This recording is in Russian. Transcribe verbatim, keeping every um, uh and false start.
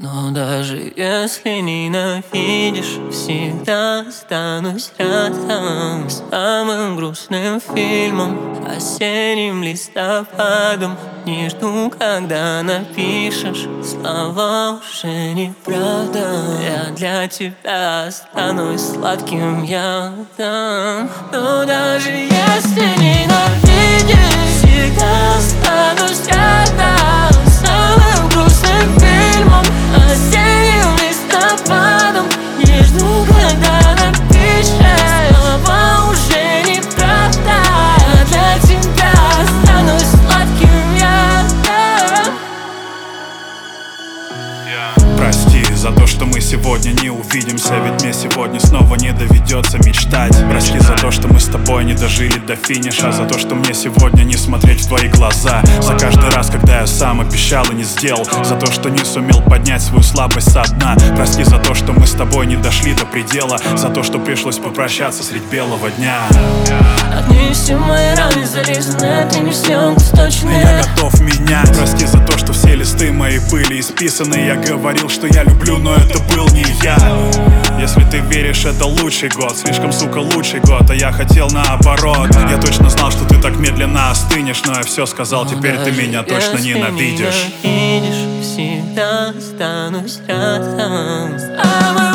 Но даже если ненавидишь, всегда останусь рядом. Самым грустным фильмом, осенним листопадом. Не жду, когда напишешь слова уже неправда. Я для тебя останусь сладким ядом. Но даже если ненавидишь, всегда останусь рядом. Самым грустным фильмом, осенним листопадом. Не жду, когда напишешь слова уже неправда. Я для тебя останусь сладким ядом. Прости за то, что мы сегодня не увидимся, ведь мне сегодня снова не доведется мечтать. Прости за то, что мы с тобой не дожили до финиша, за то, что мне сегодня не смотреть в твои глаза, за каждый раз, когда я сам обещал и не сделал, за то, что не сумел поднять свою слабость со дна. Прости за то, что мы с тобой не дошли до предела, за то, что пришлось попрощаться средь белого дня. Одни все мои раны зализаны, ты не съемка сточная. Я готов менять. Прости за то, что все листы мои были исписаны. Я говорил, что я люблю, но это был не я. Если ты веришь, это лучший год, слишком, сука, лучший год, а я хотел наоборот. Я точно знал, что ты так медленно остынешь, но я все сказал, теперь ты меня точно ненавидишь. Всегда останусь рядом.